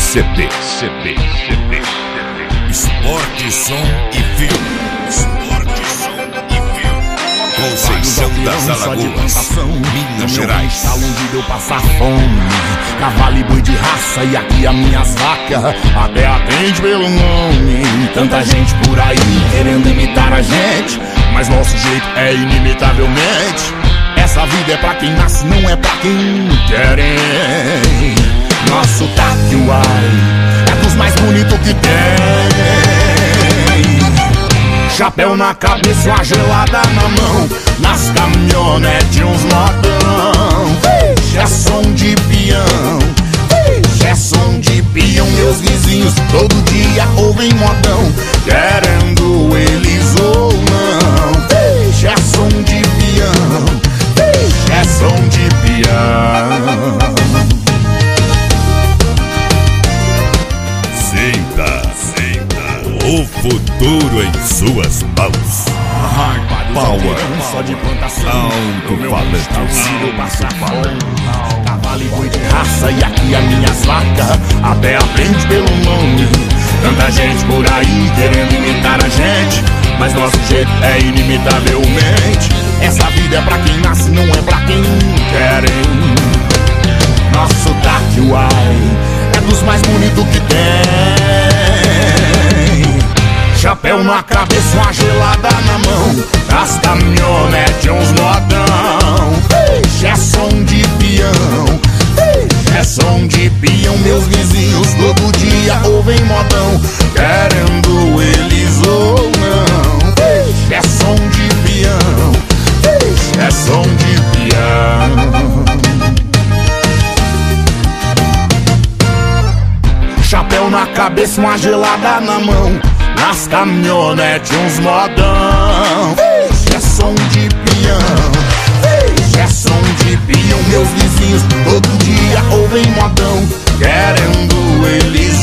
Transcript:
CD. Esporte, som e filme. Conceição das Alagoas, Minas Gerais. Tá longe de eu passar fome. Cavalo e boi de raça e aqui as minhas vacas até atende pelo nome. Tanta gente por aí querendo imitar a gente, mas nosso jeito é inimitavelmente. Essa vida é pra quem nasce, não é pra quem querem. Nosso taque, uai, é dos mais bonitos que tem. Chapéu na cabeça, uma gelada na mão, nas caminhonetes uns modão. É som de peão, é som de peão. Meus vizinhos todo dia ouvem modão, querendo eles ou não. É som de peão, é som de peão. O futuro em suas mãos. Power, só de plantação, alto-falante. Cavalo e boi de raça e aqui as minhas vacas até aprende pelo nome. Tanta gente por aí querendo imitar a gente, mas nosso jeito é inimitavelmente. Essa vida é pra quem nasce, não é pra quem querem. Nosso taque, uai, é dos mais bonitos que tem. Chapéu na cabeça, uma gelada na mão, nas caminhonetes uns modão. É som de peão, é som de peão. Meus vizinhos todo dia ouvem modão, querendo eles ou não. É som de peão, é som de peão. Chapéu na cabeça, uma gelada na mão, nas caminhonetes uns modão. É som de peão, é som de peão. Meus vizinhos todo dia ouvem modão, querendo eles